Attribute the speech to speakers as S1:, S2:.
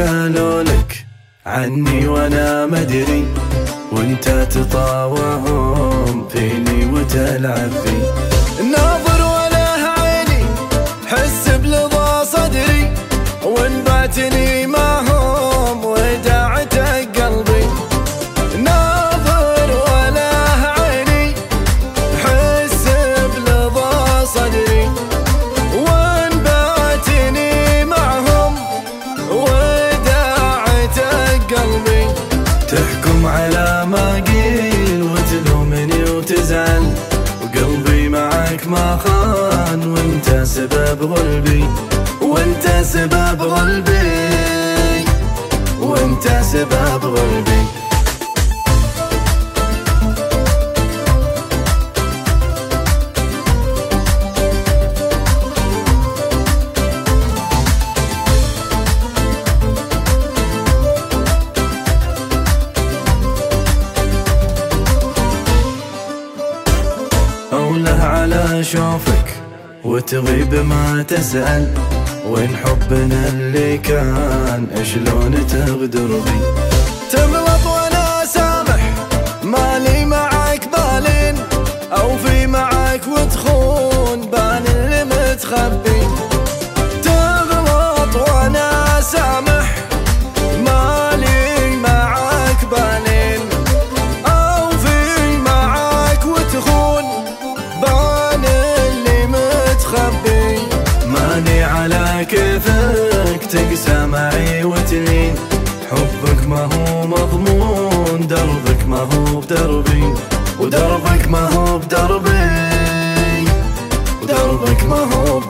S1: قالوا لك عني وانا مدري، وانت تطاوعهم فيني وتلعب في. ناظر ولا عيني حس بلظى صدري، وان بعتني معهم وداعتك قلبي. ناظر ولا عيني حس بلظى صدري، وان بعتني معهم وداعتك قلبي. تحكم على ما قيل وتلومني وتزعل، وقلبي معك ما خان، وانت سبب غلبي، وانت سبب غلبي، وانت سبب غلبي. أوله على شوفك وتغيب ما تسأل، وين حبنا اللي كان شلون تغدر بي. تغلط وانا سامح مالي معك بالين، او في معك وتخون بان اللي متخبي. تغلط وانا سامح مالي معك بالين، او في معك وتخون بان اللي متخبي. ماني على كيفك تقسى معي وتلين، حبك ما هو مضمون، دربك ما هو بدربي، ودربك ما هو بدربي، ودربك ما هو